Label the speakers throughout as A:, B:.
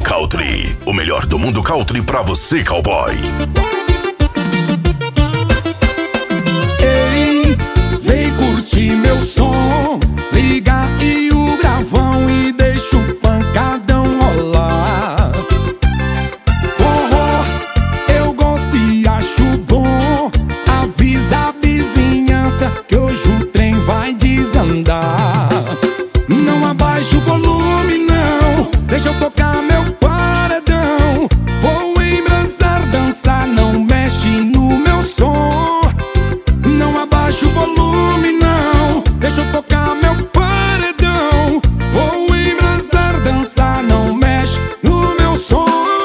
A: Country, o melhor do mundo country pra você, cowboy.
B: Ei, vem curtir meu som, liga aí o gravão e deixa o pancadão rolar. Forró, eu gosto e acho bom, avisa a vizinhança que hoje o trem vai desandar. Não abaixa o volume não, deixa eu tocar meu paredão. Vou embrasar, dançar, não mexe no meu som. Não abaixa o volume não, deixa eu tocar meu paredão. Vou embrasar, dançar, não mexe no meu som.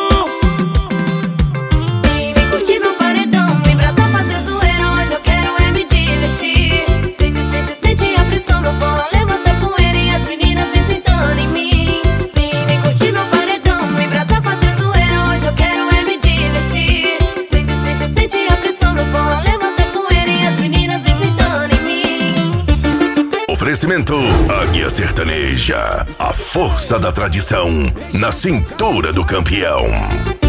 C: Vem curtir meu paredão, vem pra tá fazendo zoeira. Hoje eu quero é me divertir. Sente a pressão no pó, levanta a poeira e as meninas vem sentando em mim. Vem curtir meu paredão, vem pra tá fazendo zoeira. Hoje eu quero é me divertir. Sente a pressão no pó, levanta a poeira e as meninas vem sentando em mim.
A: Oferecimento Águia Sertaneja, a força da tradição na cintura do campeão.